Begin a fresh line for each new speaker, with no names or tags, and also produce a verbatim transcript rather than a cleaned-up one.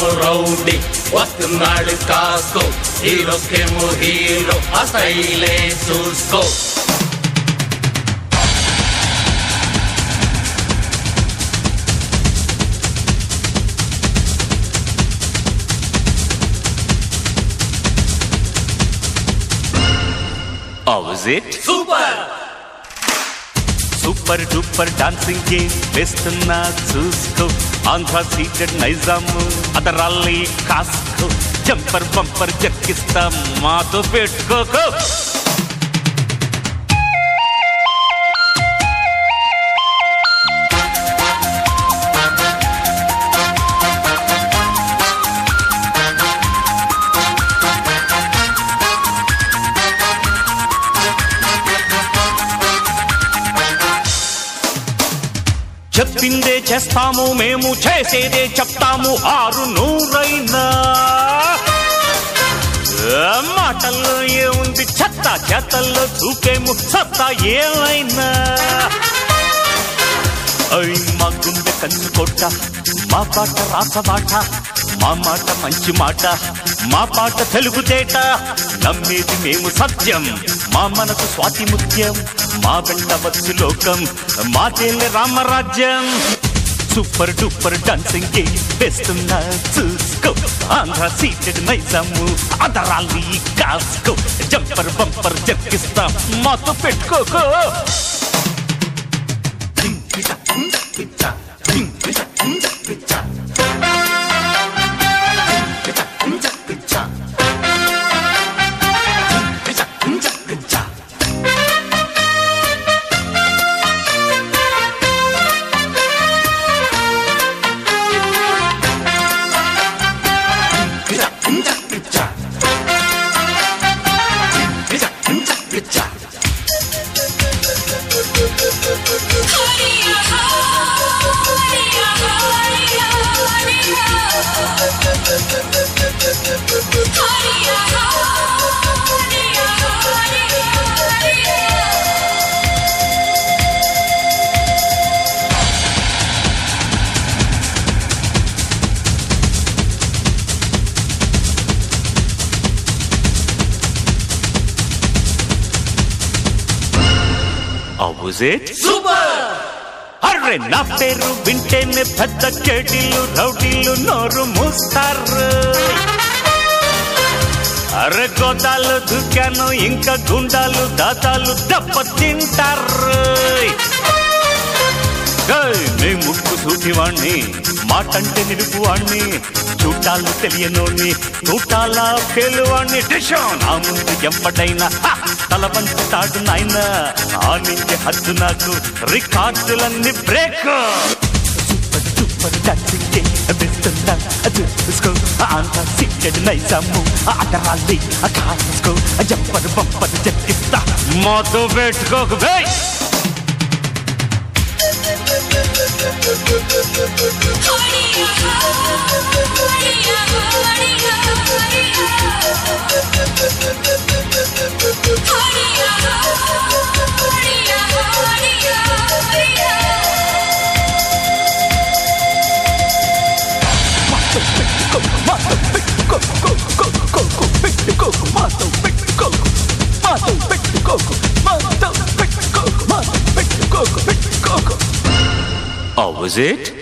Rowdy వస్తున్నాడు కాస్కో హీరోకేమో hero ఆ స్టైలే చూసుకో
How was it?
Super!
Super duper dancing game వేస్తున్నా చూసుకో ఆంధ్ర సీటెడ్ నైజాము అదరాల్లి కాసుకో జంపర్ బంపర్ జక్కిస్తా మాతో పెట్టుకోకో చెప్పిందే చేస్తాము మేము చేసేదే చెప్తాము ఆరు నూరైనా మాటల్లో ఏముంది చెత్త చేతల్లో చూపేము సత్తా ఏమైనా అయి మా గుండె కన్నుకొట్ట మా పాట రాసబాట మా మాట మంచి మాట మా పాట తెలుగు తేట నమ్మేది మేము సత్యం మా మనసు స్వాతి ముత్యం మా వెంట వచ్చు లోకం మా తేలే రామరాజ్యం సూపర్ డూపర్ డాన్సింగ్ కి వేస్తున్నా చూసుకో ఆంధ్ర సీటెడ్ నైజాము అదరాలి కాసుకో జంపర్ బంపర్ జర్కిస్తా మాతో పెట్టుకోకో How was it?
Super!
అర్రే నా పేరు వింటేనే పెద్ద చెడిలు రౌడీలు నోరు మూస్తారు అరే గోదాలు దుకాను ఇంకా గుండాలు దాదాలు దెబ్బ తింటారు నే ముక్కు సూటివాణ్ణి మాటంటే నిలుపు వాణ్ణి చూటాలు తెలియనోని చూటాల పేలువాణ్ణి డిషాన్ ఆ ముందు ఎప్పటైనా తల పంచుతాడు నాయన ఆ నుంచి హద్దు నాకు రికార్డులన్నీ బ్రేక్ సూపర్ సూపర్ డాన్సింగ్ వేస్తున్నా చూసుకో ఆంధ్ర సీటెడ్ నైజాము అదరాలి కాసుకో జంపర్ బంపర్ జక్కిస్తా మాతో పెట్టుకోకు బే How was it?